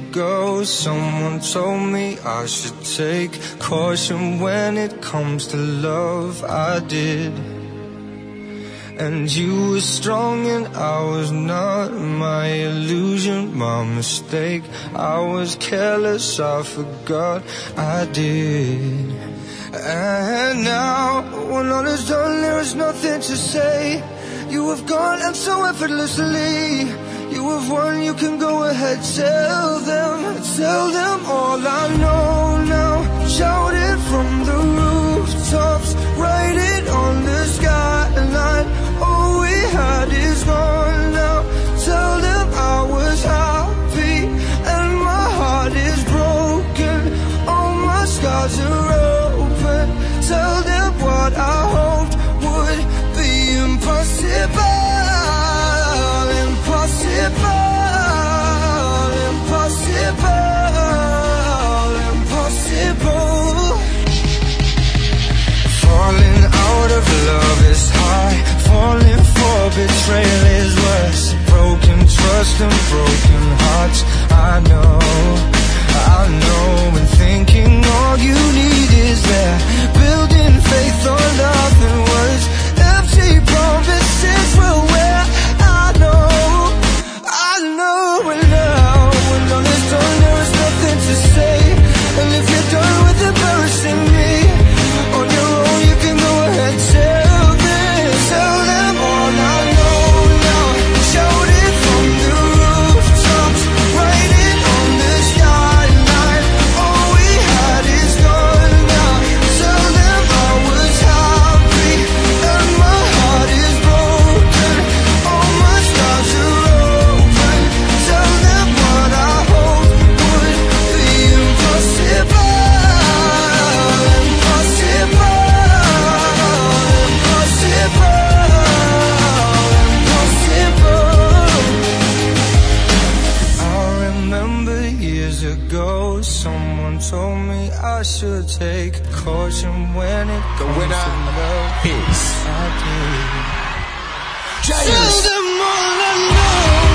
ago, someone told me I should take caution when it comes to love. I did. And you were strong and I was not. My illusion, my mistake. I was careless, I forgot I did. And now, when all is done, there is nothing to say. You have gone and so effortlessly. You have won, you can go ahead, tell them all I know now. Shout it from the rooftops, write it on the skyline. All we had is gone now. Tell them I was happy and my heart is broken. All my scars are open. Tell them what I hoped would be impossible. Falling out of love is high. Falling for betrayal is worse. Broken trust and broken hearts. I know, and thinking all you need is there. Building faith on nothing words. Empty promises will wear. I know, and now when all is done, there is nothing to say. And if you're done with embarrassing me on your own, you can go ahead, tell them all I know now. Shout it from the rooftops, write it on the skyline. All we had is gone now. Tell them I was happy and my heart is broken. All my scars are open. Tell them what I hoped would be impossible. Ago, someone told me I should take caution when it comes to love. Peace. I did. Tell them all I know.